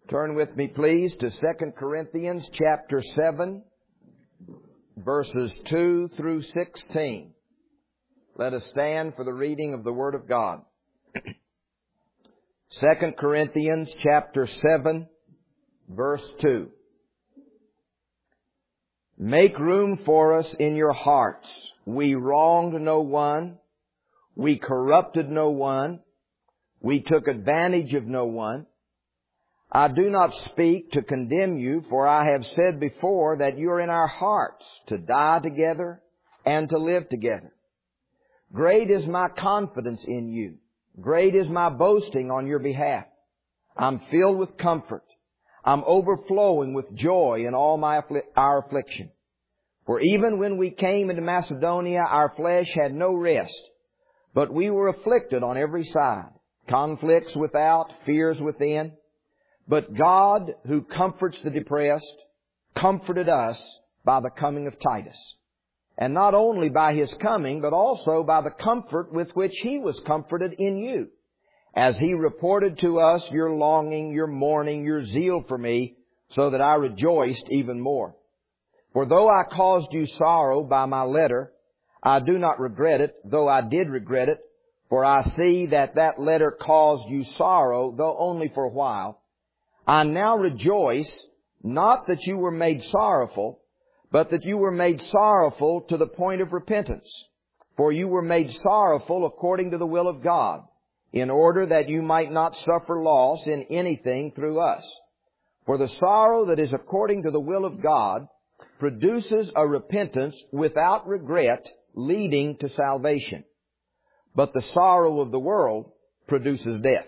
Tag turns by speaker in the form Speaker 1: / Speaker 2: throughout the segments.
Speaker 1: Turn with me, please, to 2 Corinthians chapter 7, verses 2 through 16. Let us stand for the reading of the Word of God. 2 Corinthians chapter 7, verse 2. Make room for us in your hearts. We wronged no one. We corrupted no one. We took advantage of no one. I do not speak to condemn you, for I have said before that you are in our hearts, to die together and to live together. Great is my confidence in you. Great is my boasting on your behalf. I'm filled with comfort. I'm overflowing with joy in all our affliction. For even when we came into Macedonia, our flesh had no rest, but we were afflicted on every side, conflicts without, fears within. But God, who comforts the depressed, comforted us by the coming of Titus. And not only by his coming, but also by the comfort with which he was comforted in you, as he reported to us your longing, your mourning, your zeal for me, so that I rejoiced even more. For though I caused you sorrow by my letter, I do not regret it, though I did regret it, for I see that that letter caused you sorrow, though only for a while. I now rejoice, not that you were made sorrowful, but that you were made sorrowful to the point of repentance. For you were made sorrowful according to the will of God, in order that you might not suffer loss in anything through us. For the sorrow that is according to the will of God produces a repentance without regret, leading to salvation. But the sorrow of the world produces death.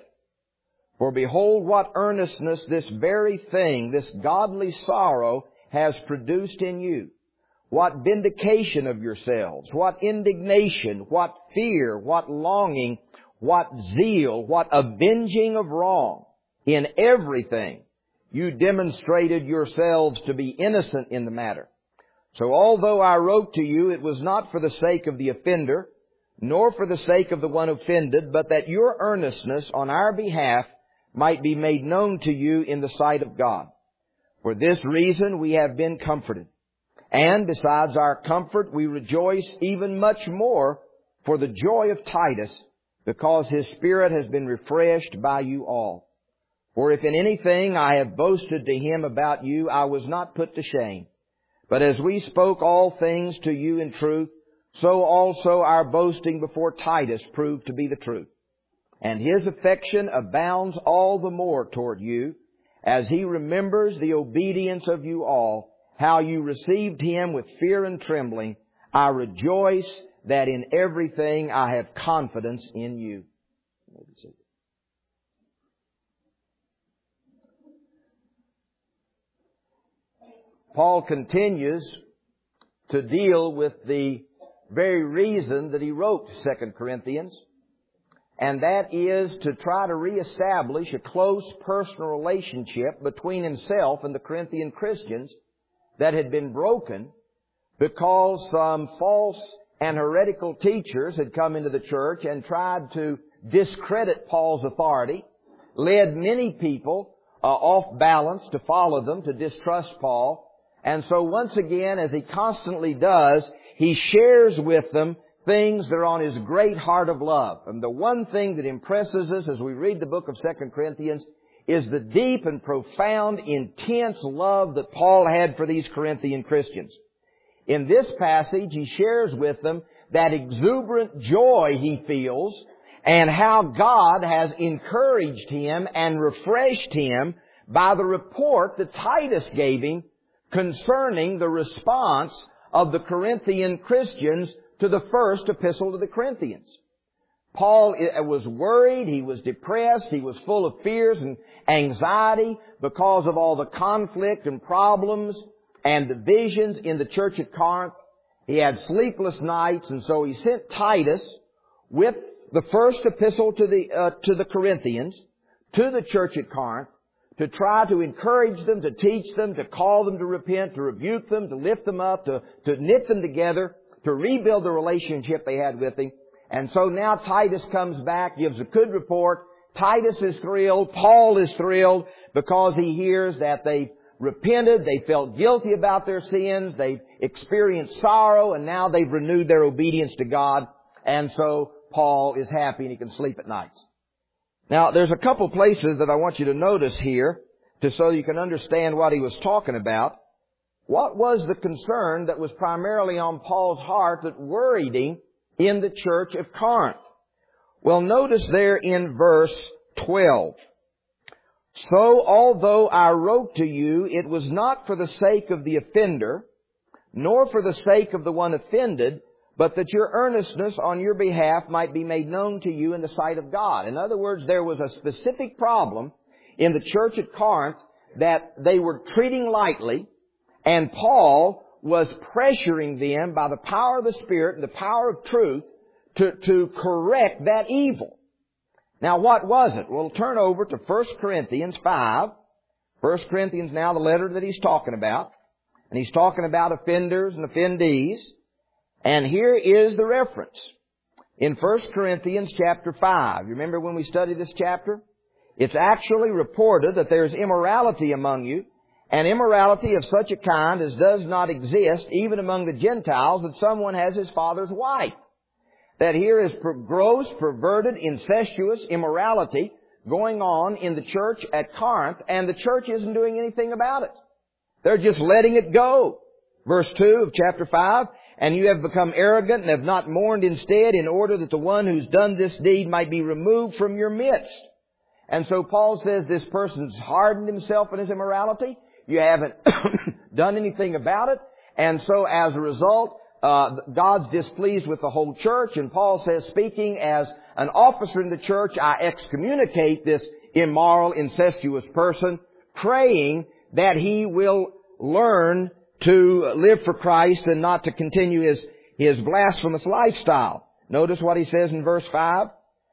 Speaker 1: For behold, what earnestness this very thing, this godly sorrow, has produced in you. What vindication of yourselves, what indignation, what fear, what longing, what zeal, what avenging of wrong. In everything you demonstrated yourselves to be innocent in the matter. So although I wrote to you, it was not for the sake of the offender, nor for the sake of the one offended, but that your earnestness on our behalf might be made known to you in the sight of God. For this reason we have been comforted. And besides our comfort, we rejoice even much more for the joy of Titus, because his spirit has been refreshed by you all. For if in anything I have boasted to him about you, I was not put to shame. But as we spoke all things to you in truth, so also our boasting before Titus proved to be the truth. And his affection abounds all the more toward you, as he remembers the obedience of you all, how you received him with fear and trembling. I rejoice that in everything I have confidence in you. Paul continues to deal with the very reason that he wrote 2 Corinthians. And that is to try to reestablish a close personal relationship between himself and the Corinthian Christians that had been broken because some false and heretical teachers had come into the church and tried to discredit Paul's authority, led many people off balance to follow them, to distrust Paul. And so once again, as he constantly does, he shares with them things that are on his great heart of love. And the one thing that impresses us as we read the book of 2 Corinthians is the deep and profound, intense love that Paul had for these Corinthian Christians. In this passage, he shares with them that exuberant joy he feels and how God has encouraged him and refreshed him by the report that Titus gave him concerning the response of the Corinthian Christians to the first epistle to the Corinthians. Paul was worried, he was depressed, he was full of fears and anxiety because of all the conflict and problems and divisions in the church at Corinth. He had sleepless nights, and so he sent Titus with the first epistle to the Corinthians, to the church at Corinth, to try to encourage them, to teach them, to call them to repent, to rebuke them, to lift them up, to knit them together, to rebuild the relationship they had with him. And so now Titus comes back, gives a good report. Titus is thrilled. Paul is thrilled because he hears that they've repented, they felt guilty about their sins, they've experienced sorrow, and now they've renewed their obedience to God. And so Paul is happy and he can sleep at night. Now, there's a couple places that I want you to notice here, so you can understand what he was talking about. What was the concern that was primarily on Paul's heart that worried him in the church of Corinth? Well, notice there in verse 12. So, although I wrote to you, it was not for the sake of the offender, nor for the sake of the one offended, but that your earnestness on your behalf might be made known to you in the sight of God. In other words, there was a specific problem in the church at Corinth that they were treating lightly, and Paul was pressuring them by the power of the Spirit and the power of truth to correct that evil. Now, what was it? We'll turn over to 1 Corinthians 5. 1 Corinthians now, the letter that he's talking about. And he's talking about offenders and offendees. And here is the reference. In 1 Corinthians chapter 5. You remember when we studied this chapter? It's actually reported that there's immorality among you, and immorality of such a kind as does not exist even among the Gentiles, that someone has his father's wife. That here is gross, perverted, incestuous immorality going on in the church at Corinth, and the church isn't doing anything about it. They're just letting it go. Verse 2 of chapter 5, and you have become arrogant and have not mourned instead, in order that the one who's done this deed might be removed from your midst. And so Paul says this person's hardened himself in his immorality. You haven't done anything about it. And so as a result, God's displeased with the whole church. And Paul says, speaking as an officer in the church, I excommunicate this immoral, incestuous person, praying that he will learn to live for Christ and not to continue his blasphemous lifestyle. Notice what he says in verse 5.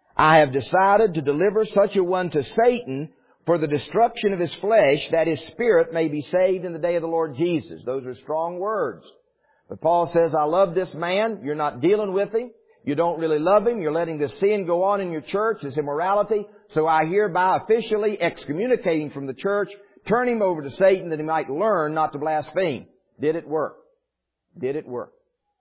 Speaker 1: I have decided to deliver such a one to Satan for the destruction of his flesh, that his spirit may be saved in the day of the Lord Jesus. Those are strong words. But Paul says, I love this man. You're not dealing with him. You don't really love him. You're letting this sin go on in your church, this immorality. So I hereby officially excommunicate him from the church, turn him over to Satan that he might learn not to blaspheme. Did it work? Did it work?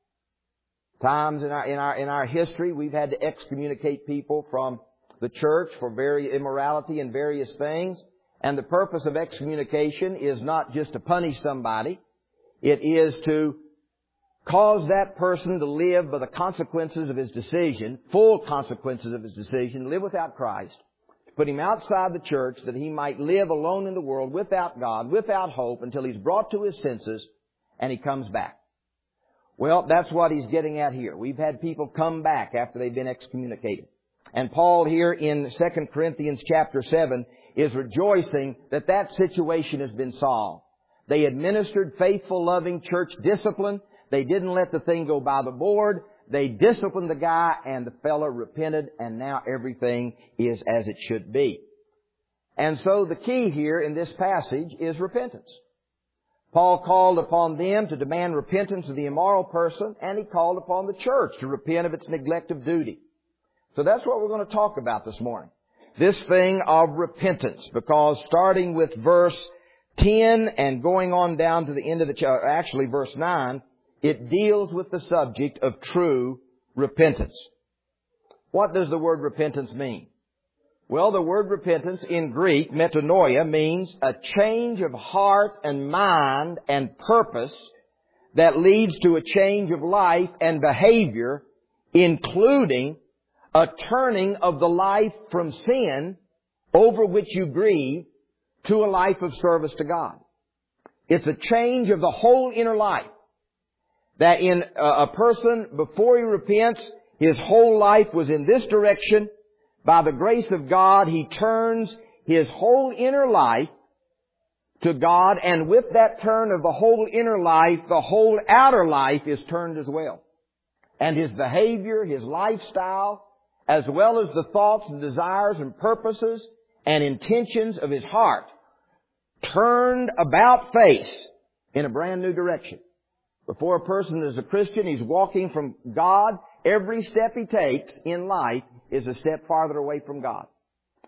Speaker 1: Times in our history, we've had to excommunicate people from the church for various immorality and various things. And the purpose of excommunication is not just to punish somebody. It is to cause that person to live by the consequences of his decision, full consequences of his decision, live without Christ, put him outside the church that he might live alone in the world without God, without hope, until he's brought to his senses and he comes back. Well, that's what he's getting at here. We've had people come back after they've been excommunicated. And Paul here in 2 Corinthians chapter 7 is rejoicing that that situation has been solved. They administered faithful, loving church discipline. They didn't let the thing go by the board. They disciplined the guy, and the fellow repented, and now everything is as it should be. And so the key here in this passage is repentance. Paul called upon them to demand repentance of the immoral person, and he called upon the church to repent of its neglect of duty. So that's what we're going to talk about this morning. This thing of repentance, because starting with verse 10 and going on down to the end of the chapter, actually verse 9, it deals with the subject of true repentance. What does the word repentance mean? Well, the word repentance in Greek, metanoia, means a change of heart and mind and purpose that leads to a change of life and behavior, including a turning of the life from sin over which you grieve to a life of service to God. It's a change of the whole inner life. That in a person, before he repents, his whole life was in this direction. By the grace of God, he turns his whole inner life to God, and with that turn of the whole inner life, the whole outer life is turned as well. And his behavior, his lifestyle, as well as the thoughts and desires and purposes and intentions of his heart, turned about face in a brand new direction. Before a person is a Christian, he's walking from God. Every step he takes in life is a step farther away from God.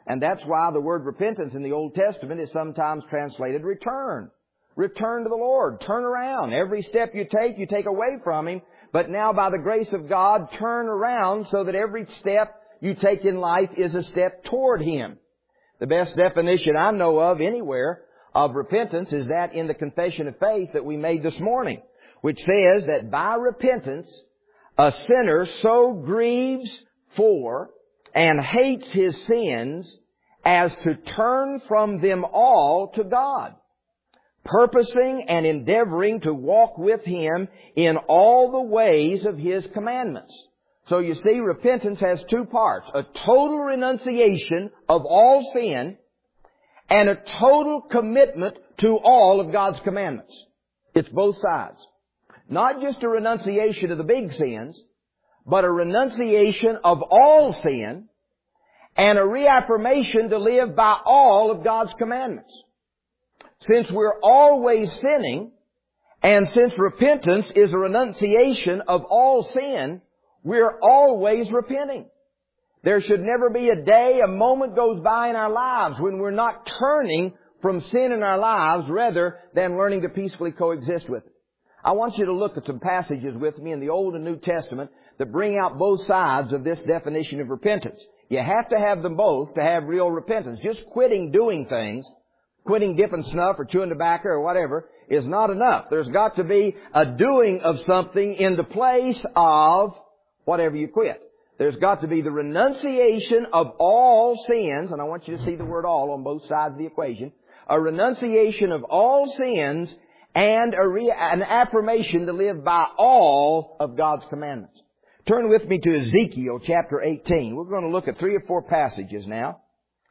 Speaker 1: And that's why the word repentance in the Old Testament is sometimes translated return. Return to the Lord. Turn around. Every step you take away from Him. But now by the grace of God, turn around so that every step you take in life is a step toward Him. The best definition I know of anywhere of repentance is that in the confession of faith that we made this morning, which says that by repentance, a sinner so grieves for and hates his sins as to turn from them all to God, purposing and endeavoring to walk with Him in all the ways of His commandments. So you see, repentance has two parts: a total renunciation of all sin and a total commitment to all of God's commandments. It's both sides. Not just a renunciation of the big sins, but a renunciation of all sin and a reaffirmation to live by all of God's commandments. Since we're always sinning, and since repentance is a renunciation of all sin, we're always repenting. There should never be a day, a moment goes by in our lives when we're not turning from sin in our lives rather than learning to peacefully coexist with it. I want you to look at some passages with me in the Old and New Testament that bring out both sides of this definition of repentance. You have to have them both to have real repentance. Just quitting doing things, quitting dipping snuff or chewing tobacco or whatever, is not enough. There's got to be a doing of something in the place of whatever you quit. There's got to be the renunciation of all sins, and I want you to see the word all on both sides of the equation, a renunciation of all sins and an affirmation to live by all of God's commandments. Turn with me to Ezekiel chapter 18. We're going to look at 3 or 4 passages now.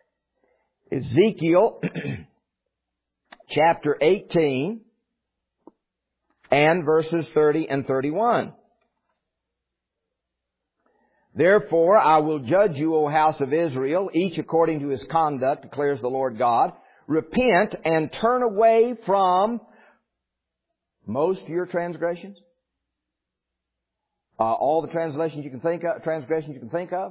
Speaker 1: Ezekiel chapter 18 and verses 30 and 31. Therefore I will judge you, O house of Israel, each according to his conduct, declares the Lord God. Repent and turn away from most of your transgressions. All the transgressions you can think of.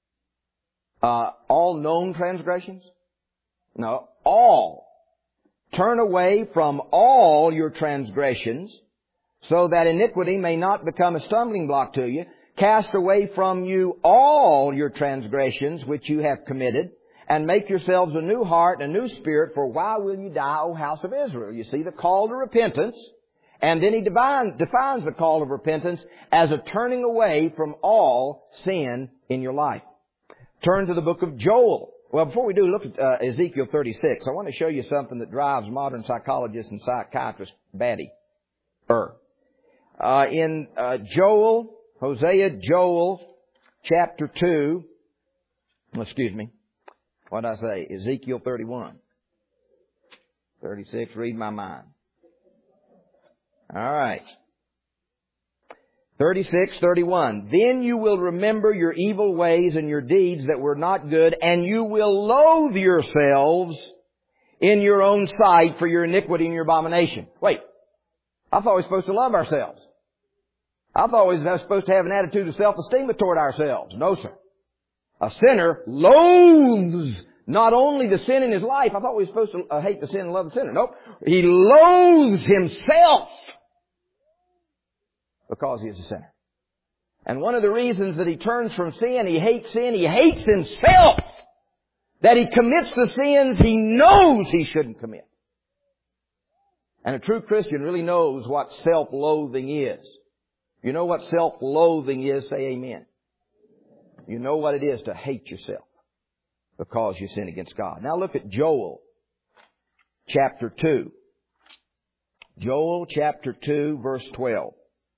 Speaker 1: All known transgressions. No, all. Turn away from all your transgressions, so that iniquity may not become a stumbling block to you. Cast away from you all your transgressions which you have committed, and make yourselves a new heart and a new spirit, for why will you die, O house of Israel? You see the call to repentance, and then he defines the call of repentance as a turning away from all sin in your life. Turn to the book of Joel. Well, before we do, look at Ezekiel 36. I want to show you something that drives modern psychologists and psychiatrists batty. In Joel chapter 2, what did I say? Ezekiel 31. 36, read my mind. All right. 36:31. Then you will remember your evil ways and your deeds that were not good, and you will loathe yourselves in your own sight for your iniquity and your abomination. Wait. I thought we were supposed to love ourselves. I thought we were supposed to have an attitude of self-esteem toward ourselves. No, sir. A sinner loathes not only the sin in his life. I thought we were supposed to hate the sin and love the sinner. Nope. He loathes himself because he is a sinner. And one of the reasons that he turns from sin, he hates himself. That he commits the sins he knows he shouldn't commit. And a true Christian really knows what self-loathing is. You know what self-loathing is? Say amen. You know what it is to hate yourself because you sin against God. Now look at Joel chapter 2. Joel chapter 2 verse 12.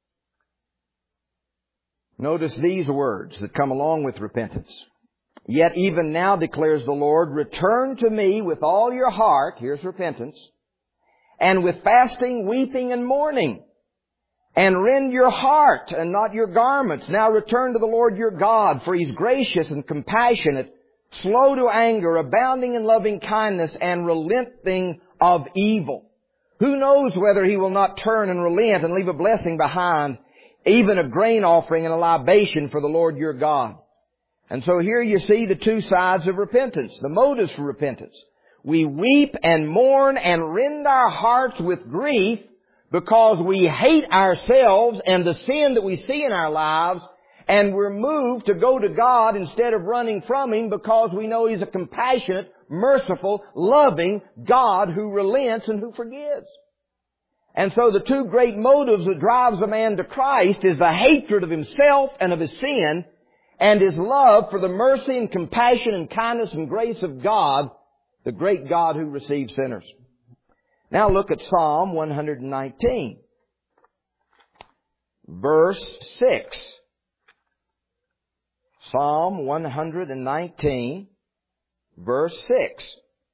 Speaker 1: Notice these words that come along with repentance. Yet even now, declares the Lord, return to me with all your heart, here's repentance, and with fasting, weeping, and mourning, and rend your heart and not your garments. Now return to the Lord your God, for He's gracious and compassionate, slow to anger, abounding in loving kindness, and relenting of evil. Who knows whether He will not turn and relent and leave a blessing behind, even a grain offering and a libation for the Lord your God. And so here you see the two sides of repentance, the motives for repentance. We weep and mourn and rend our hearts with grief because we hate ourselves and the sin that we see in our lives, and we're moved to go to God instead of running from Him because we know He's a compassionate, merciful, loving God who relents and who forgives. And so the two great motives that drives a man to Christ is the hatred of himself and of his sin, and his love for the mercy and compassion and kindness and grace of God, the great God who receives sinners. Now look at Psalm 119, verse 6. Psalm 119, verse 6.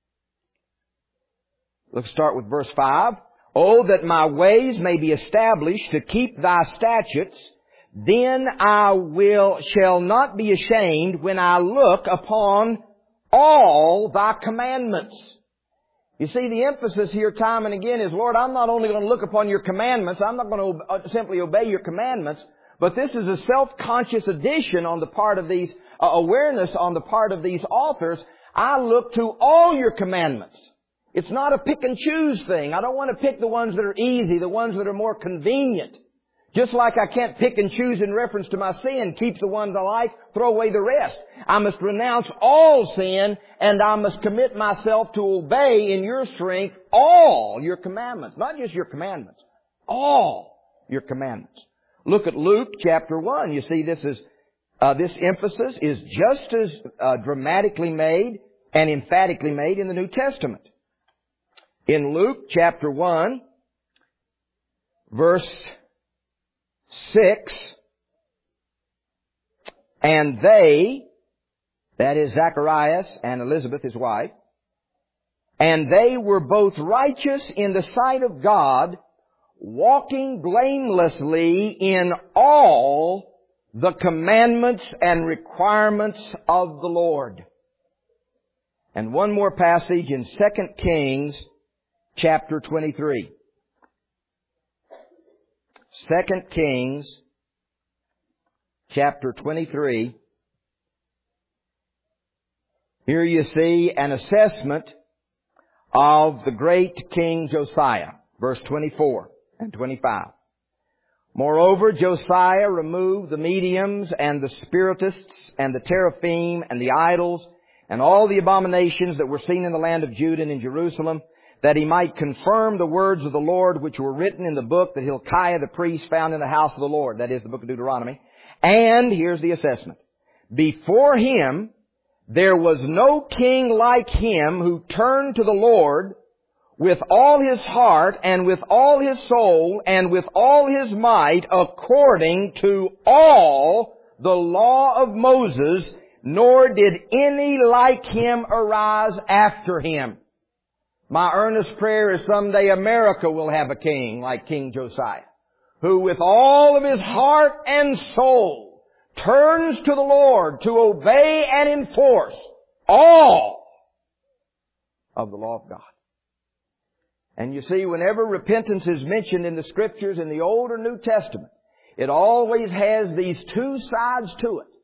Speaker 1: Let's start with verse 5. Oh, that my ways may be established to keep thy statutes, then I shall not be ashamed when I look upon all thy commandments. You see, the emphasis here time and again is, Lord, I'm not only going to look upon your commandments, I'm not going to simply obey your commandments, but this is a self-conscious addition on the part of these, awareness on the part of these authors. I look to all your commandments. It's not a pick and choose thing. I don't want to pick the ones that are easy, the ones that are more convenient. Just like I can't pick and choose in reference to my sin, keep the ones I like, throw away the rest. I must renounce all sin, and I must commit myself to obey in your strength all your commandments. Not just your commandments, all your commandments. Look at Luke chapter 1. You see, this emphasis is just as dramatically made and emphatically made in the New Testament. In Luke chapter 1, verse 6, and they, that is Zacharias and Elizabeth his wife, and they were both righteous in the sight of God, walking blamelessly in all the commandments and requirements of the Lord. And one more passage in 2 Kings chapter 23. 2 Kings chapter 23. Here you see an assessment of the great King Josiah, verse 24 and 25. Moreover, Josiah removed the mediums and the spiritists and the teraphim and the idols and all the abominations that were seen in the land of Judah and in Jerusalem, that he might confirm the words of the Lord which were written in the book that Hilkiah the priest found in the house of the Lord. That is the book of Deuteronomy. And here's the assessment. Before him there was no king like him who turned to the Lord with all his heart and with all his soul and with all his might, according to all the law of Moses, nor did any like him arise after him. My earnest prayer is someday America will have a king like King Josiah, who with all of his heart and soul turns to the Lord to obey and enforce all of the law of God. And you see, whenever repentance is mentioned in the Scriptures in the Old or New Testament, it always has these two sides to it.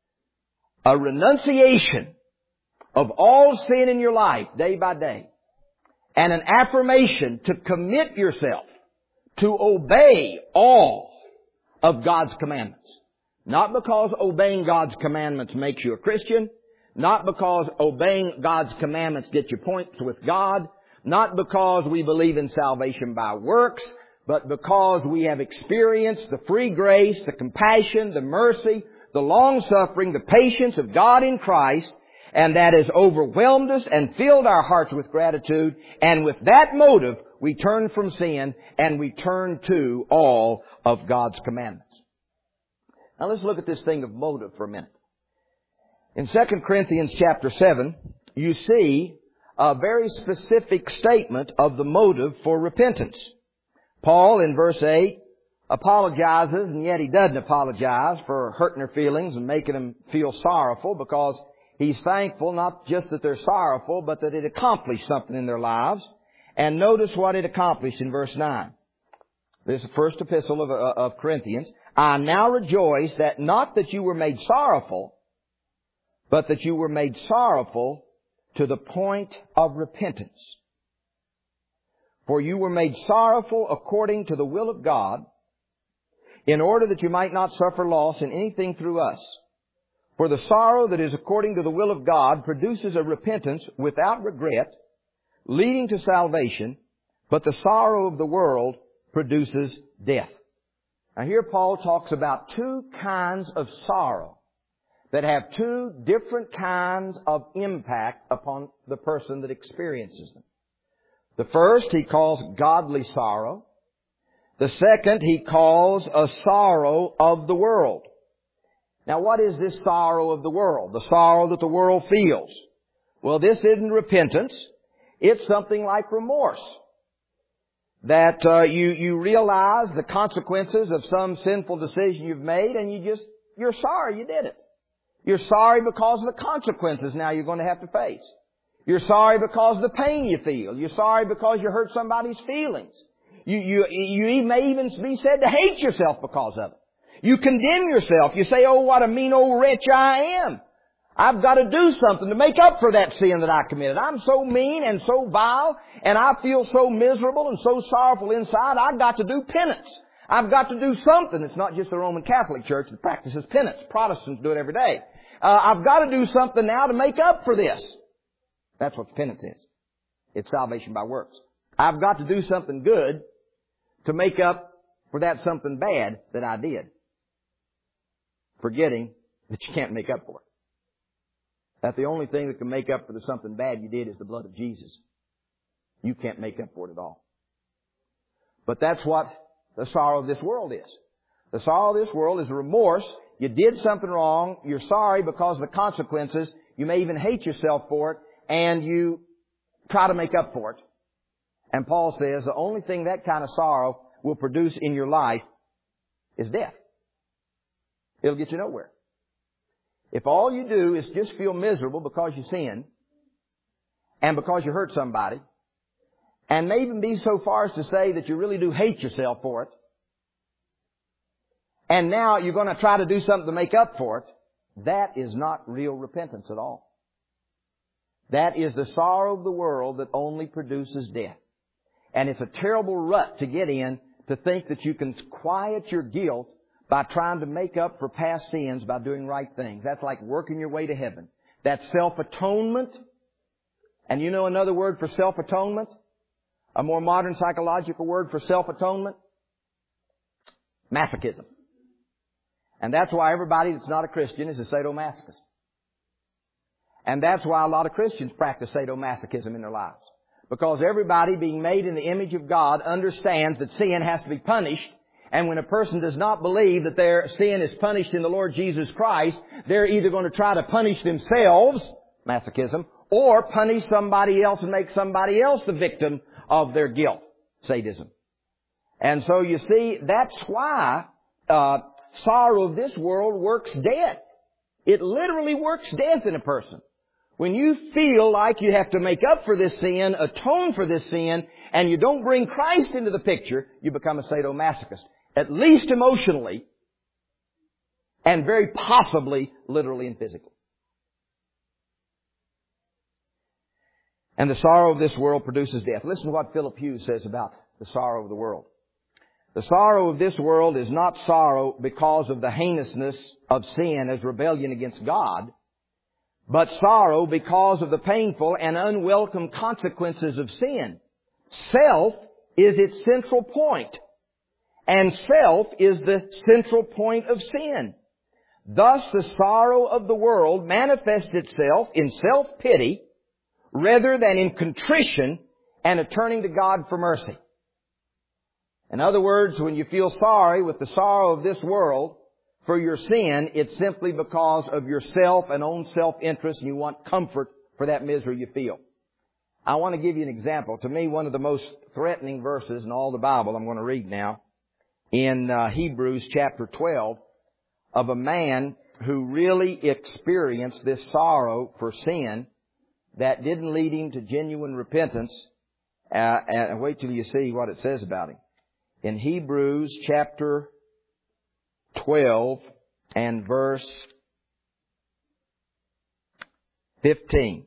Speaker 1: A renunciation of all sin in your life day by day, and an affirmation to commit yourself to obey all of God's commandments. Not because obeying God's commandments makes you a Christian, not because obeying God's commandments gets you points with God, not because we believe in salvation by works, but because we have experienced the free grace, the compassion, the mercy, the long-suffering, the patience of God in Christ, and that has overwhelmed us and filled our hearts with gratitude. And with that motive, we turn from sin and we turn to all of God's commandments. Now let's look at this thing of motive for a minute. In 2 Corinthians chapter 7, you see a very specific statement of the motive for repentance. Paul, in verse 8, apologizes, and yet he doesn't apologize for hurting their feelings and making them feel sorrowful, because he's thankful not just that they're sorrowful, but that it accomplished something in their lives. And notice what it accomplished in verse 9. This is the first epistle of Corinthians. I now rejoice that not that you were made sorrowful, but that you were made sorrowful to the point of repentance. For you were made sorrowful according to the will of God, in order that you might not suffer loss in anything through us. For the sorrow that is according to the will of God produces a repentance without regret, leading to salvation, but the sorrow of the world produces death. Now here Paul talks about two kinds of sorrow that have two different kinds of impact upon the person that experiences them. The first he calls godly sorrow. The second he calls a sorrow of the world. Now what is this sorrow of the world? The sorrow that the world feels. Well, this isn't repentance. It's something like remorse. That you realize the consequences of some sinful decision you've made and you're sorry you did it. You're sorry because of the consequences now you're going to have to face. You're sorry because of the pain you feel. You're sorry because you hurt somebody's feelings. You may even be said to hate yourself because of it. You condemn yourself. You say, oh, what a mean old wretch I am. I've got to do something to make up for that sin that I committed. I'm so mean and so vile, and I feel so miserable and so sorrowful inside, I've got to do penance. I've got to do something. It's not just the Roman Catholic Church that practices penance. Protestants do it every day. I've got to do something now to make up for this. That's what penance is. It's salvation by works. I've got to do something good to make up for that something bad that I did. Forgetting that you can't make up for it. That the only thing that can make up for the something bad you did is the blood of Jesus. You can't make up for it at all. But that's what the sorrow of this world is. The sorrow of this world is remorse. You did something wrong. You're sorry because of the consequences. You may even hate yourself for it. And you try to make up for it. And Paul says the only thing that kind of sorrow will produce in your life is death. It'll get you nowhere. If all you do is just feel miserable because you sin and because you hurt somebody, and may even be so far as to say that you really do hate yourself for it, and now you're going to try to do something to make up for it, that is not real repentance at all. That is the sorrow of the world that only produces death. And it's a terrible rut to get in to think that you can quiet your guilt by trying to make up for past sins by doing right things. That's like working your way to heaven. That's self-atonement. And you know another word for self-atonement? A more modern psychological word for self-atonement? Masochism. And that's why everybody that's not a Christian is a sadomasochist. And that's why a lot of Christians practice sadomasochism in their lives. Because everybody being made in the image of God understands that sin has to be punished. And when a person does not believe that their sin is punished in the Lord Jesus Christ, they're either going to try to punish themselves, masochism, or punish somebody else and make somebody else the victim of their guilt, sadism. And so you see, that's why sorrow of this world works death. It literally works death in a person. When you feel like you have to make up for this sin, atone for this sin, and you don't bring Christ into the picture, you become a sadomasochist. At least emotionally, and very possibly literally and physically. And the sorrow of this world produces death. Listen to what Philip Hughes says about the sorrow of the world. The sorrow of this world is not sorrow because of the heinousness of sin as rebellion against God, but sorrow because of the painful and unwelcome consequences of sin. Self is its central point, and self is the central point of sin. Thus, the sorrow of the world manifests itself in self-pity rather than in contrition and a turning to God for mercy. In other words, when you feel sorry with the sorrow of this world for your sin, it's simply because of yourself and own self-interest, and you want comfort for that misery you feel. I want to give you an example. To me, one of the most threatening verses in all the Bible I'm going to read now in Hebrews chapter 12 of a man who really experienced this sorrow for sin that didn't lead him to genuine repentance. And wait till you see what it says about him. In Hebrews chapter 12 and verse 15.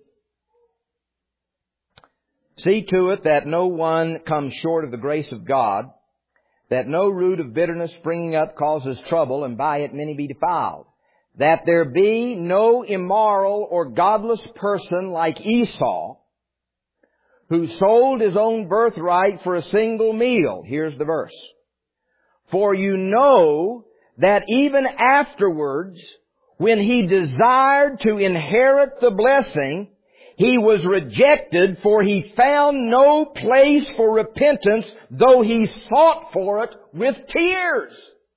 Speaker 1: See to it that no one comes short of the grace of God, that no root of bitterness springing up causes trouble, and by it many be defiled. That there be no immoral or godless person like Esau, who sold his own birthright for a single meal. Here's the verse. For you know that even afterwards, when he desired to inherit the blessing, he was rejected, for he found no place for repentance, though he sought for it with tears.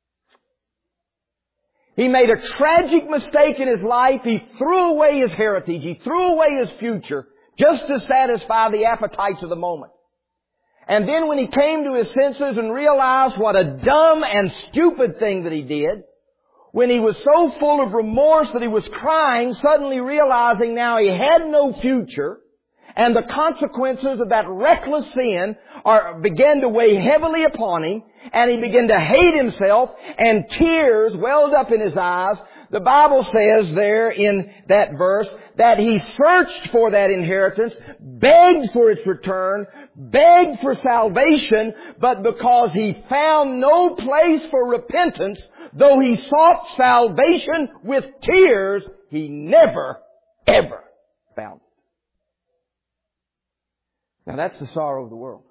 Speaker 1: He made a tragic mistake in his life. He threw away his heritage. He threw away his future just to satisfy the appetites of the moment. And then when he came to his senses and realized what a dumb and stupid thing that he did, when he was so full of remorse that he was crying, suddenly realizing now he had no future, and the consequences of that reckless sin began to weigh heavily upon him, and he began to hate himself, and tears welled up in his eyes. The Bible says there in that verse that he searched for that inheritance, begged for its return, begged for salvation, but because he found no place for repentance, though he sought salvation with tears, he never, ever found it. Now that's the sorrow of the world.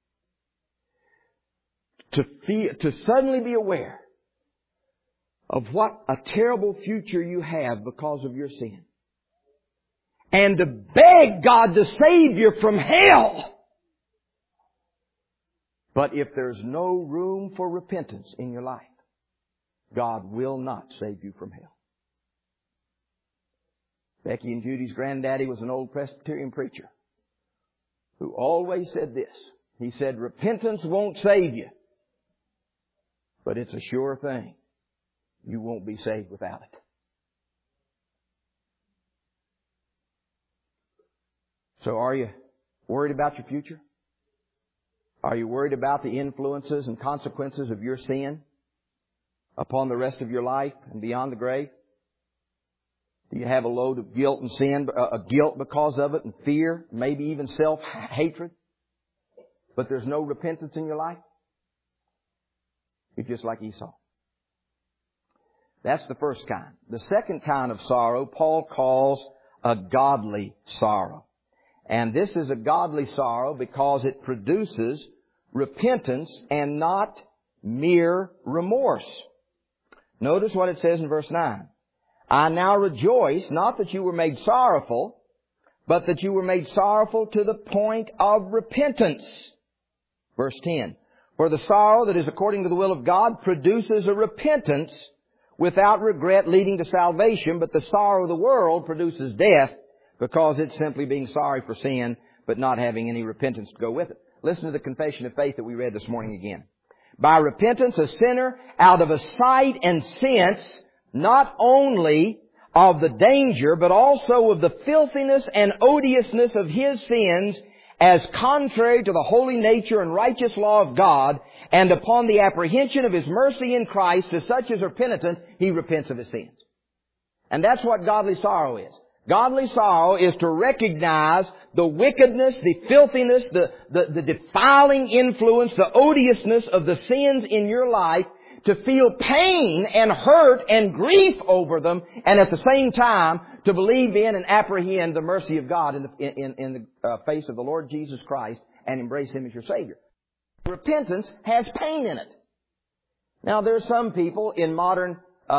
Speaker 1: To suddenly be aware of what a terrible future you have because of your sin. And to beg God to save you from hell. But if there's no room for repentance in your life, God will not save you from hell. Becky and Judy's granddaddy was an old Presbyterian preacher who always said this. He said, repentance won't save you, but it's a sure thing. You won't be saved without it. So are you worried about your future? Are you worried about the influences and consequences of your sin upon the rest of your life and beyond the grave? Do you have a load of guilt and sin, guilt because of it, and fear, maybe even self-hatred? But there's no repentance in your life? You're just like Esau. That's the first kind. The second kind of sorrow Paul calls a godly sorrow. And this is a godly sorrow because it produces repentance and not mere remorse. Notice what it says in verse 9. I now rejoice, not that you were made sorrowful, but that you were made sorrowful to the point of repentance. Verse 10. For the sorrow that is according to the will of God produces a repentance without regret leading to salvation, but the sorrow of the world produces death because it's simply being sorry for sin but not having any repentance to go with it. Listen to the confession of faith that we read this morning again. By repentance, a sinner out of a sight and sense, not only of the danger, but also of the filthiness and odiousness of his sins, as contrary to the holy nature and righteous law of God, and upon the apprehension of His mercy in Christ, to such as are penitent, he repents of his sins. And that's what godly sorrow is. Godly sorrow is to recognize the wickedness, the filthiness, the defiling influence, the odiousness of the sins in your life, to feel pain and hurt and grief over them, and at the same time to believe in and apprehend the mercy of God in the face of the Lord Jesus Christ and embrace Him as your Savior. Repentance has pain in it. Now, there are some people in modern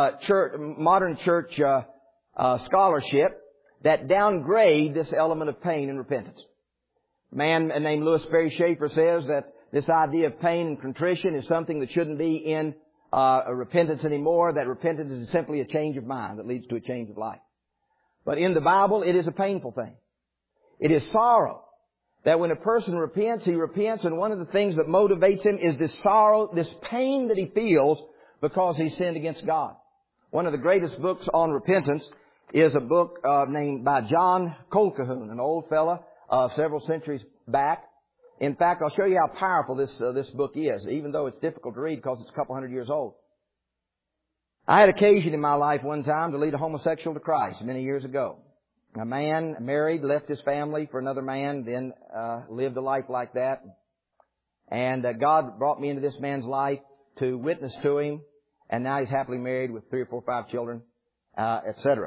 Speaker 1: church scholarship that downgrade this element of pain and repentance. A man named Louis Berry Schaefer says that this idea of pain and contrition is something that shouldn't be in repentance anymore, that repentance is simply a change of mind that leads to a change of life. But in the Bible, it is a painful thing. It is sorrow. That when a person repents, he repents, and one of the things that motivates him is this sorrow, this pain that he feels because he sinned against God. One of the greatest books on repentance is a book named by John Colquhoun, an old fella several centuries back. In fact, I'll show you how powerful this book is, even though it's difficult to read because it's a couple hundred years old. I had occasion in my life one time to lead a homosexual to Christ many years ago. A man married, left his family for another man, then lived a life like that. And God brought me into this man's life to witness to him. And now he's happily married with 3 or 4 or 5 children, etc.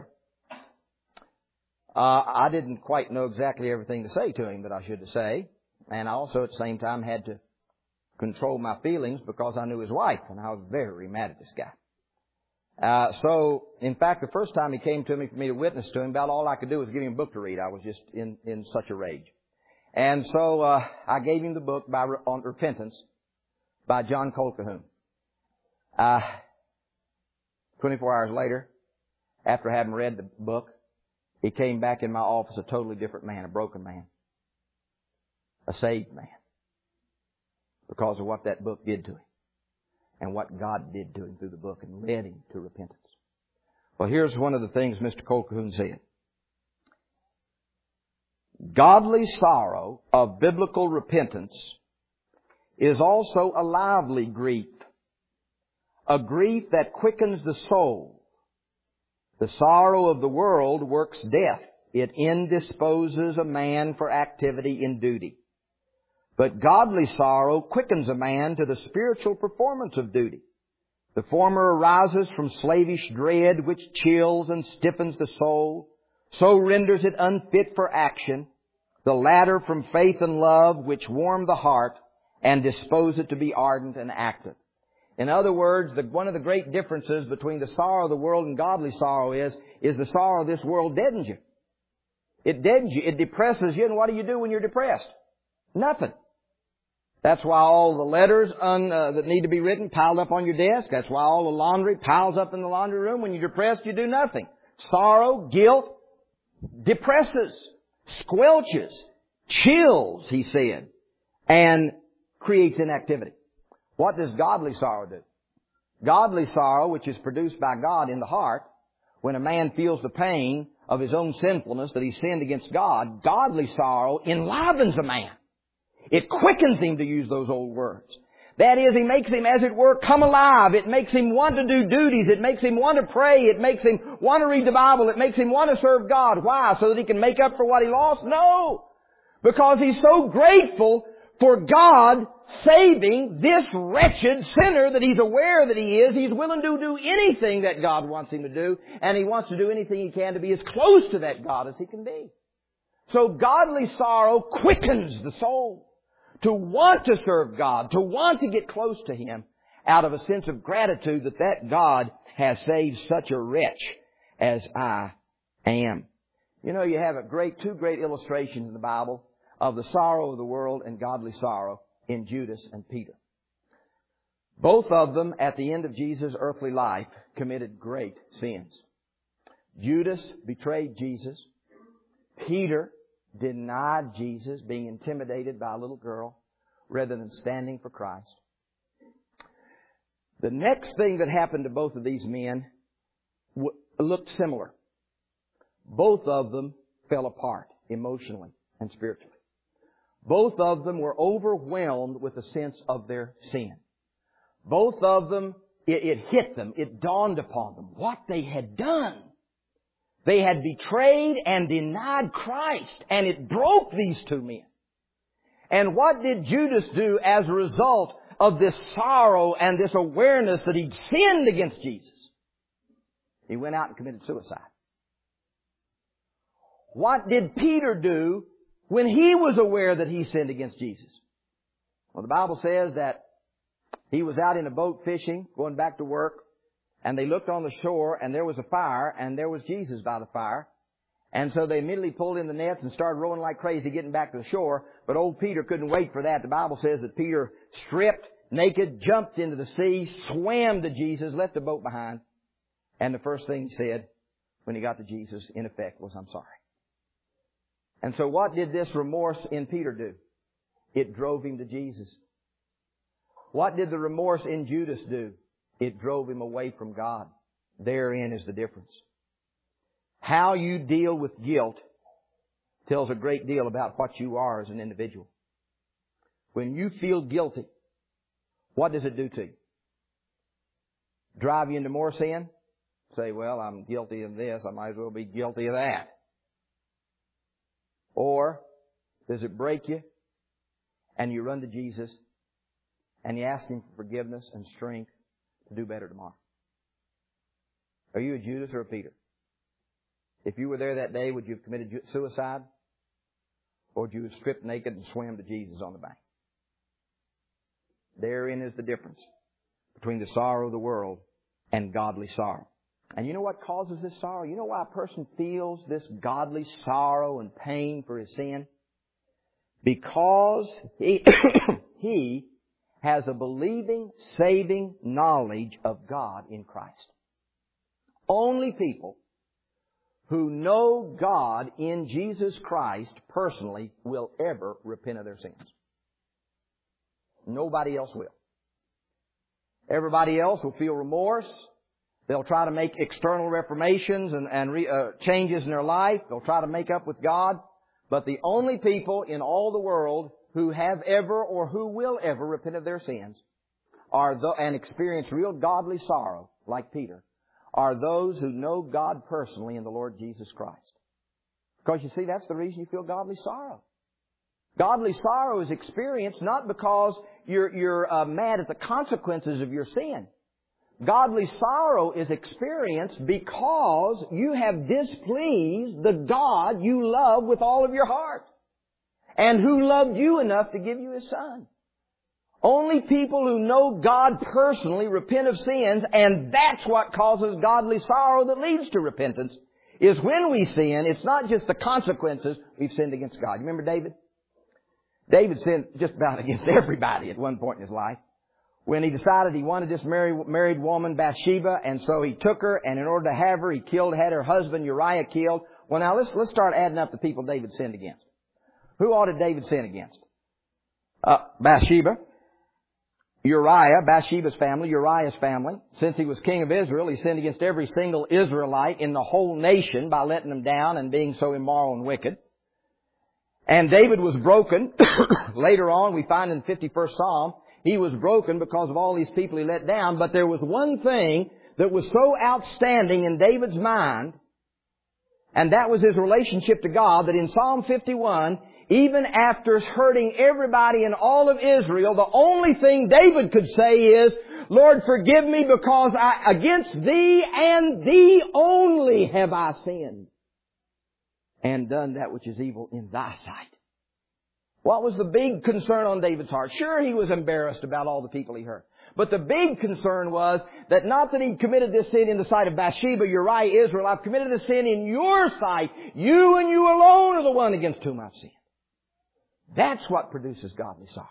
Speaker 1: I didn't quite know exactly everything to say to him that I should say. And I also at the same time had to control my feelings because I knew his wife. And I was very mad at this guy. So, in fact, the first time he came to me for me to witness to him, about all I could do was give him a book to read. I was just in such a rage. And so I gave him the book on repentance by John Colquhoun. 24 hours later, after having read the book, he came back in my office a totally different man, a broken man, a saved man, because of what that book did to him and what God did to him through the book and led him to repentance. Well, here's one of the things Mr. Colquhoun said. Godly sorrow of biblical repentance is also a lively grief, a grief that quickens the soul. The sorrow of the world works death. It indisposes a man for activity in duty. But godly sorrow quickens a man to the spiritual performance of duty. The former arises from slavish dread, which chills and stiffens the soul, so renders it unfit for action. The latter from faith and love, which warm the heart and dispose it to be ardent and active. In other words, one of the great differences between the sorrow of the world and godly sorrow is the sorrow of this world deadens you. It deadens you. It depresses you. And what do you do when you're depressed? Nothing. That's why all the letters that need to be written piled up on your desk. That's why all the laundry piles up in the laundry room. When you're depressed, you do nothing. Sorrow, guilt, depresses, squelches, chills, he said, and creates inactivity. What does godly sorrow do? Godly sorrow, which is produced by God in the heart, when a man feels the pain of his own sinfulness, that he sinned against God, godly sorrow enlivens a man. It quickens him, to use those old words. That is, he makes him, as it were, come alive. It makes him want to do duties. It makes him want to pray. It makes him want to read the Bible. It makes him want to serve God. Why? So that he can make up for what he lost? No! Because he's so grateful for God saving this wretched sinner that he's aware that he is. He's willing to do anything that God wants him to do. And he wants to do anything he can to be as close to that God as he can be. So godly sorrow quickens the soul to want to serve God, to want to get close to Him out of a sense of gratitude that God has saved such a wretch as I am. You know, you have two great illustrations in the Bible of the sorrow of the world and godly sorrow in Judas and Peter. Both of them, at the end of Jesus' earthly life, committed great sins. Judas betrayed Jesus. Peter denied Jesus, being intimidated by a little girl, rather than standing for Christ. The next thing that happened to both of these men looked similar. Both of them fell apart emotionally and spiritually. Both of them were overwhelmed with a sense of their sin. Both of them, it hit them, it dawned upon them what they had done. They had betrayed and denied Christ, and it broke these two men. And what did Judas do as a result of this sorrow and this awareness that he'd sinned against Jesus? He went out and committed suicide. What did Peter do when he was aware that he sinned against Jesus? Well, the Bible says that he was out in a boat fishing, going back to work, and they looked on the shore, and there was a fire, and there was Jesus by the fire. And so they immediately pulled in the nets and started rowing like crazy, getting back to the shore. But old Peter couldn't wait for that. The Bible says that Peter stripped naked, jumped into the sea, swam to Jesus, left the boat behind. And the first thing he said when he got to Jesus, in effect, was, "I'm sorry." And so what did this remorse in Peter do? It drove him to Jesus. What did the remorse in Judas do? It drove him away from God. Therein is the difference. How you deal with guilt tells a great deal about what you are as an individual. When you feel guilty, what does it do to you? Drive you into more sin? Say, well, I'm guilty of this. I might as well be guilty of that. Or does it break you and you run to Jesus and you ask Him for forgiveness and strength to do better tomorrow? Are you a Judas or a Peter? If you were there that day, would you have committed suicide? Or would you have stripped naked and swam to Jesus on the bank? Therein is the difference between the sorrow of the world and godly sorrow. And you know what causes this sorrow? You know why a person feels this godly sorrow and pain for his sin? Because he has a believing, saving knowledge of God in Christ. Only people who know God in Jesus Christ personally will ever repent of their sins. Nobody else will. Everybody else will feel remorse. They'll try to make external reformations and changes in their life. They'll try to make up with God. But the only people in all the world who have ever or who will ever repent of their sins and experience real godly sorrow, like Peter, are those who know God personally in the Lord Jesus Christ. Because you see, that's the reason you feel godly sorrow. Godly sorrow is experienced not because you're mad at the consequences of your sin. Godly sorrow is experienced because you have displeased the God you love with all of your heart, and who loved you enough to give you His Son. Only people who know God personally repent of sins, and that's what causes godly sorrow that leads to repentance, is when we sin, it's not just the consequences, we've sinned against God. You remember David? David sinned just about against everybody at one point in his life. When he decided he wanted this married woman, Bathsheba, and so he took her, and in order to have her, he had her husband Uriah killed. Well, now let's start adding up the people David sinned against. Who all did David sin against? Bathsheba, Uriah, Bathsheba's family, Uriah's family. Since he was king of Israel, he sinned against every single Israelite in the whole nation by letting them down and being so immoral and wicked. And David was broken. Later on, we find in the 51st Psalm, he was broken because of all these people he let down. But there was one thing that was so outstanding in David's mind, and that was his relationship to God, that in Psalm 51, even after hurting everybody in all of Israel, the only thing David could say is, Lord, forgive me because against Thee and Thee only have I sinned and done that which is evil in Thy sight. What was the big concern on David's heart? Sure, he was embarrassed about all the people he hurt. But the big concern was that not that he committed this sin in the sight of Bathsheba, Uriah, Israel. I've committed this sin in Your sight. You and You alone are the one against whom I've sinned. That's what produces godly sorrow.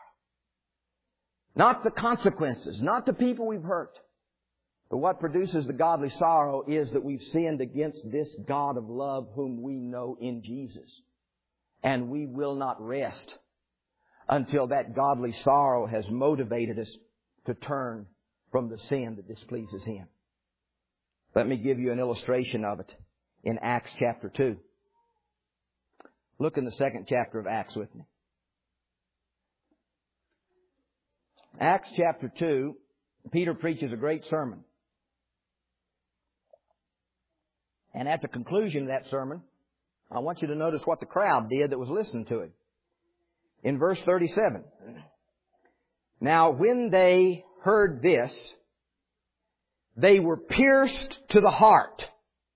Speaker 1: Not the consequences, not the people we've hurt. But what produces the godly sorrow is that we've sinned against this God of love whom we know in Jesus. And we will not rest until that godly sorrow has motivated us to turn from the sin that displeases Him. Let me give you an illustration of it in Acts chapter 2. Look in the 2nd chapter of Acts with me. Acts chapter 2, Peter preaches a great sermon. And at the conclusion of that sermon, I want you to notice what the crowd did that was listening to him. In verse 37, now when they heard this, they were pierced to the heart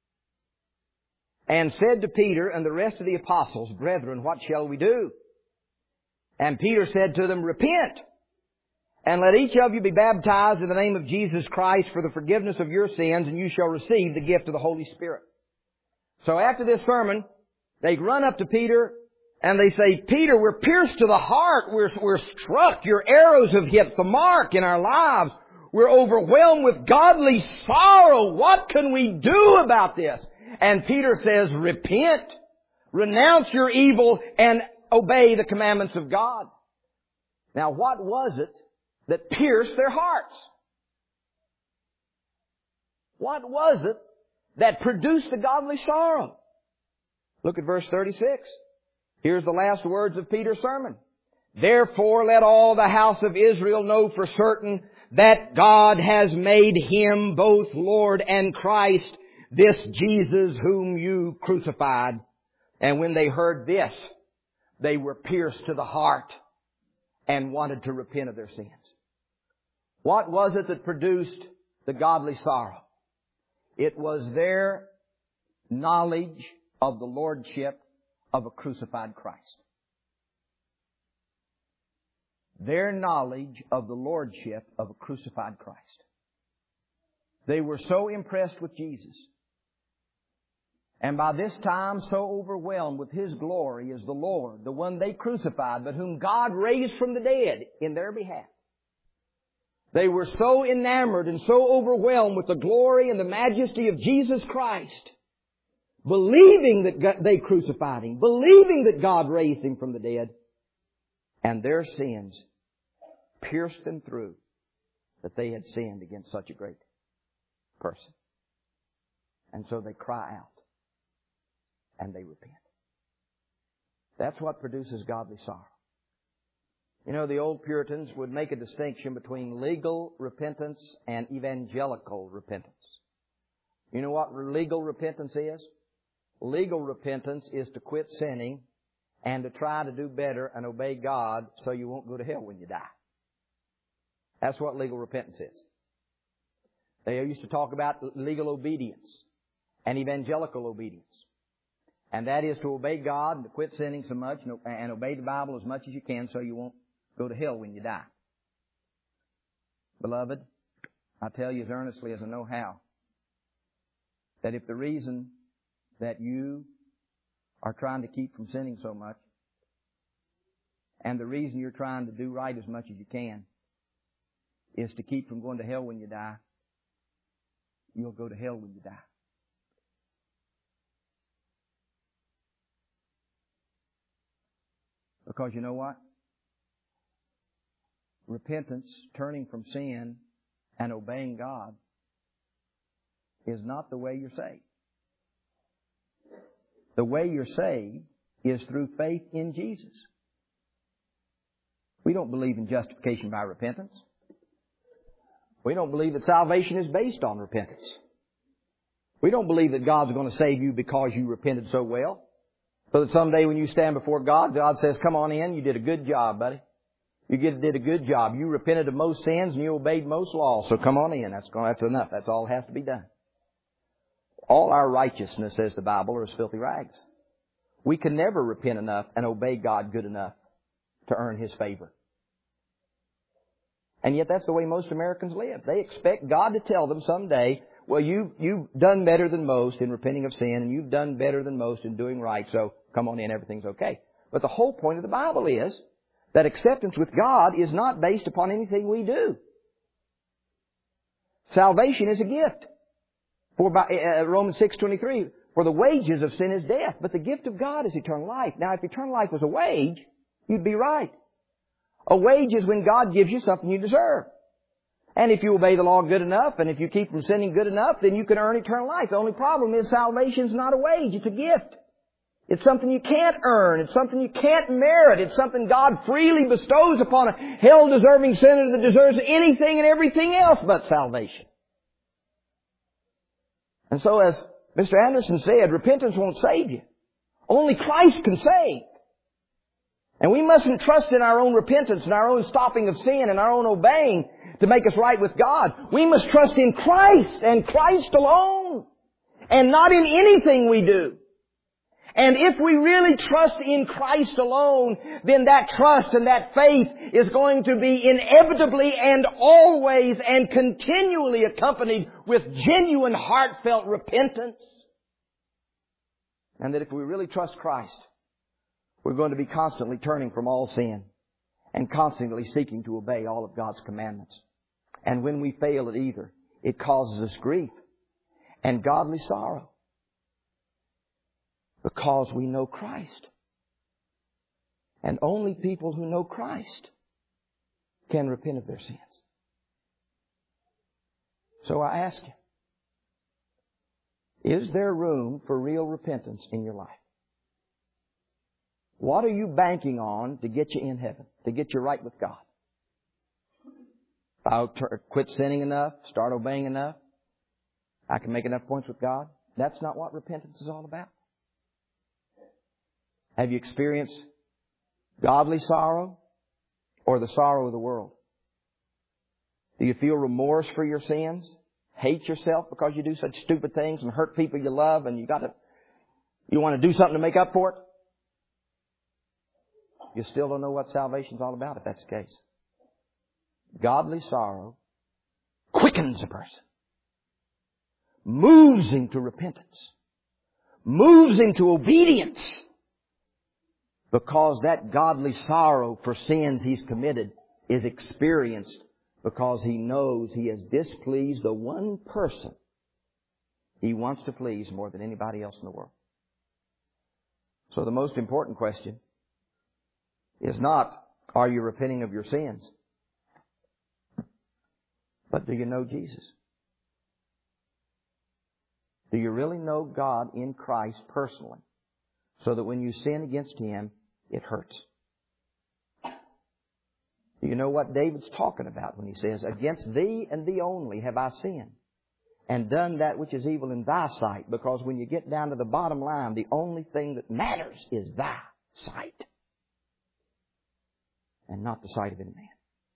Speaker 1: and said to Peter and the rest of the apostles, Brethren, what shall we do? And Peter said to them, Repent, and let each of you be baptized in the name of Jesus Christ for the forgiveness of your sins, and you shall receive the gift of the Holy Spirit. So after this sermon, they run up to Peter and they say, Peter, we're pierced to the heart. We're struck. Your arrows have hit the mark in our lives. We're overwhelmed with godly sorrow. What can we do about this? And Peter says, Repent, renounce your evil, and obey the commandments of God. Now, what was it that pierced their hearts? What was it that produced the godly sorrow? Look at verse 36. Here's the last words of Peter's sermon. Therefore let all the house of Israel know for certain that God has made Him both Lord and Christ, this Jesus whom you crucified. And when they heard this, They were pierced to the heart and wanted to repent of their sins. What was it that produced the godly sorrow? It was their knowledge of the lordship of a crucified Christ. Their knowledge of the lordship of a crucified Christ. They were so impressed with Jesus, and by this time so overwhelmed with His glory as the Lord, the one they crucified, but whom God raised from the dead in their behalf. They were so enamored and so overwhelmed with the glory and the majesty of Jesus Christ, believing that they crucified Him, believing that God raised Him from the dead, and their sins pierced them through, that they had sinned against such a great person. And so they cry out and they repent. That's what produces godly sorrow. You know, the old Puritans would make a distinction between legal repentance and evangelical repentance. You know what legal repentance is? Legal repentance is to quit sinning and to try to do better and obey God so you won't go to hell when you die. That's what legal repentance is. They used to talk about legal obedience and evangelical obedience. And that is to obey God and to quit sinning so much and obey the Bible as much as you can so you won't go to hell when you die. Beloved, I tell you as earnestly as I know how, that if the reason that you are trying to keep from sinning so much, and the reason you're trying to do right as much as you can, is to keep from going to hell when you die, you'll go to hell when you die. Because you know what? Repentance, turning from sin, and obeying God is not the way you're saved. The way you're saved is through faith in Jesus. We don't believe in justification by repentance. We don't believe that salvation is based on repentance. We don't believe that God's going to save you because you repented so well. So that someday when you stand before God, God says, come on in, you did a good job, buddy. You did a good job. You repented of most sins and you obeyed most laws. So come on in. That's enough. That's all that has to be done. All our righteousness, says the Bible, are as filthy rags. We can never repent enough and obey God good enough to earn His favor. And yet that's the way most Americans live. They expect God to tell them someday, well, you've done better than most in repenting of sin, and you've done better than most in doing right, so come on in, everything's okay. But the whole point of the Bible is that acceptance with God is not based upon anything we do. Salvation is a gift. For Romans 6:23, for the wages of sin is death, but the gift of God is eternal life. Now, if eternal life was a wage, you'd be right. A wage is when God gives you something you deserve. And if you obey the law good enough, and if you keep from sinning good enough, then you can earn eternal life. The only problem is salvation's not a wage, it's a gift. It's something you can't earn. It's something you can't merit. It's something God freely bestows upon a hell-deserving sinner that deserves anything and everything else but salvation. And so as Mr. Anderson said, repentance won't save you. Only Christ can save. And we mustn't trust in our own repentance and our own stopping of sin and our own obeying to make us right with God. We must trust in Christ and Christ alone, and not in anything we do. And if we really trust in Christ alone, then that trust and that faith is going to be inevitably and always and continually accompanied with genuine heartfelt repentance. And that if we really trust Christ, we're going to be constantly turning from all sin and constantly seeking to obey all of God's commandments. And when we fail at either, it causes us grief and godly sorrow, because we know Christ. And only people who know Christ can repent of their sins. So I ask you, is there room for real repentance in your life? What are you banking on to get you in heaven, to get you right with God? If I quit sinning enough, start obeying enough, I can make enough points with God. That's not what repentance is all about. Have you experienced Godly sorrow or the sorrow of the world? Do you feel remorse for your sins? Hate yourself because you do such stupid things and hurt people you love and you want to do something to make up for it? You still don't know what salvation's all about if that's the case. Godly sorrow quickens a person, moves him to repentance, moves him to obedience, because that godly sorrow for sins he's committed is experienced because he knows he has displeased the one person he wants to please more than anybody else in the world. So the most important question is not, are you repenting of your sins? But do you know Jesus? Do you really know God in Christ personally, so that when you sin against Him, it hurts? Do you know what David's talking about when he says, against Thee and Thee only have I sinned, and done that which is evil in Thy sight? Because when you get down to the bottom line, the only thing that matters is Thy sight, and not the sight of any man.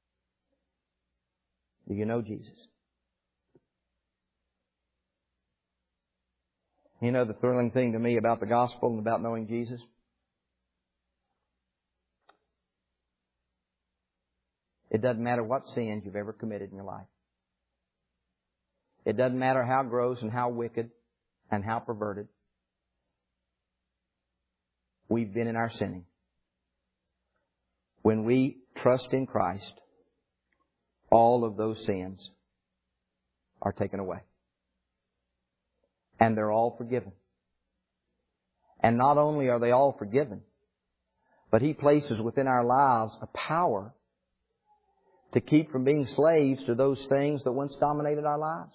Speaker 1: Do you know Jesus? You know the thrilling thing to me about the gospel and about knowing Jesus? It doesn't matter what sins you've ever committed in your life. It doesn't matter how gross and how wicked and how perverted we've been in our sinning. When we trust in Christ, all of those sins are taken away. And they're all forgiven. And not only are they all forgiven, but He places within our lives a power to keep from being slaves to those things that once dominated our lives.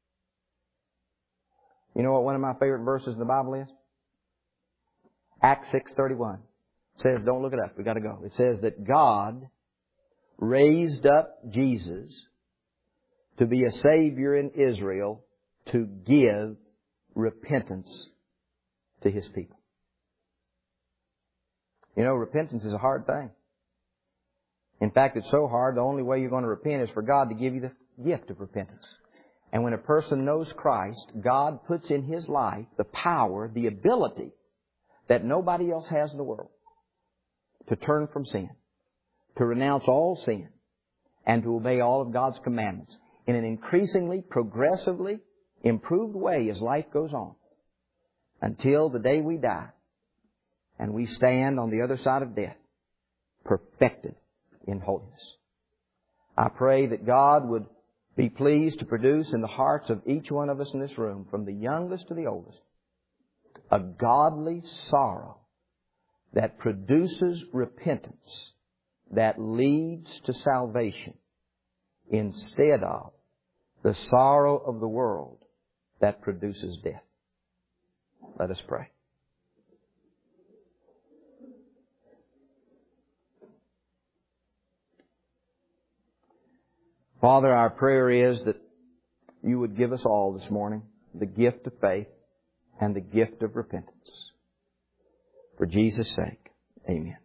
Speaker 1: You know what one of my favorite verses in the Bible is? Acts 6:31. It says, don't look it up, we've got to go. It says that God raised up Jesus to be a Savior in Israel to give repentance to His people. You know, repentance is a hard thing. In fact, it's so hard, the only way you're going to repent is for God to give you the gift of repentance. And when a person knows Christ, God puts in his life the power, the ability that nobody else has in the world to turn from sin, to renounce all sin, and to obey all of God's commandments in an increasingly, progressively improved way as life goes on, until the day we die and we stand on the other side of death, perfected in holiness. I pray that God would be pleased to produce in the hearts of each one of us in this room, from the youngest to the oldest, a godly sorrow that produces repentance, that leads to salvation, instead of the sorrow of the world that produces death. Let us pray. Father, our prayer is that You would give us all this morning the gift of faith and the gift of repentance. For Jesus' sake, amen.